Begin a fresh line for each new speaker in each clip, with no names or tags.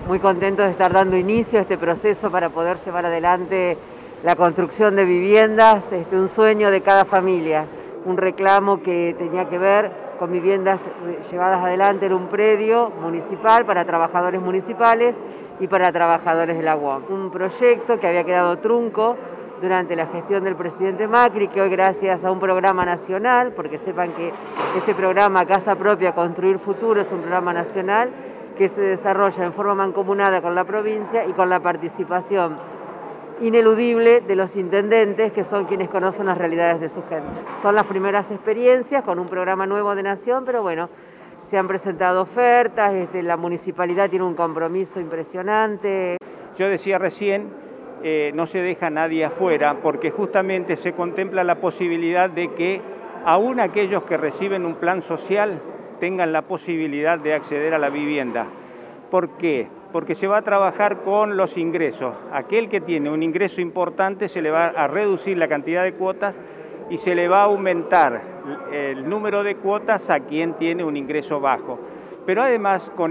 Muy contentos de estar dando inicio a este proceso para poder llevar adelante la construcción de viviendas, un sueño de cada familia, un reclamo que tenía que ver con viviendas llevadas adelante en un predio municipal para trabajadores municipales y para trabajadores de la UOM. Un proyecto que había quedado trunco durante la gestión del presidente Macri, que hoy gracias a un programa nacional, porque sepan que este programa Casa Propia Construir Futuro es un programa nacional que se desarrolla en forma mancomunada con la provincia y con la participación ineludible de los intendentes, que son quienes conocen las realidades de su gente. Son las primeras experiencias con un programa nuevo de Nación, pero bueno, se han presentado ofertas, la municipalidad tiene un compromiso impresionante.
Yo decía recién, no se deja nadie afuera, porque justamente se contempla la posibilidad de que aún aquellos que reciben un plan social tengan la posibilidad de acceder a la vivienda. ¿Por qué? Porque se va a trabajar con los ingresos. Aquel que tiene un ingreso importante se le va a reducir la cantidad de cuotas y se le va a aumentar el número de cuotas a quien tiene un ingreso bajo. Pero además con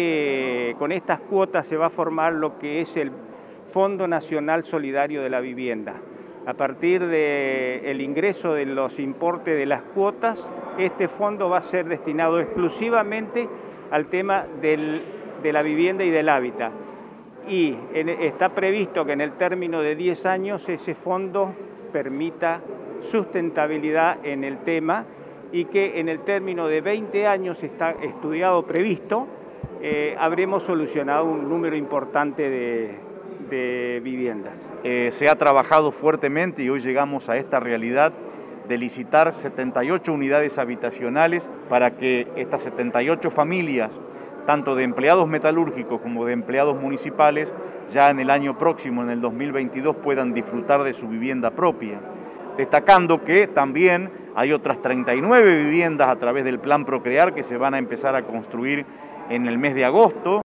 estas cuotas se va a formar lo que es el Fondo Nacional Solidario de la Vivienda. A partir del ingreso de los importes de las cuotas, este fondo va a ser destinado exclusivamente al tema de la vivienda y del hábitat. Y está previsto que en el término de 10 años ese fondo permita sustentabilidad en el tema y que en el término de 20 años está estudiado, previsto, habremos solucionado un número importante de viviendas.
Se ha trabajado fuertemente y hoy llegamos a esta realidad de licitar 78 unidades habitacionales para que estas 78 familias, tanto de empleados metalúrgicos como de empleados municipales, ya en el año próximo, en el 2022, puedan disfrutar de su vivienda propia. Destacando que también hay otras 39 viviendas a través del Plan Procrear que se van a empezar a construir en el mes de agosto.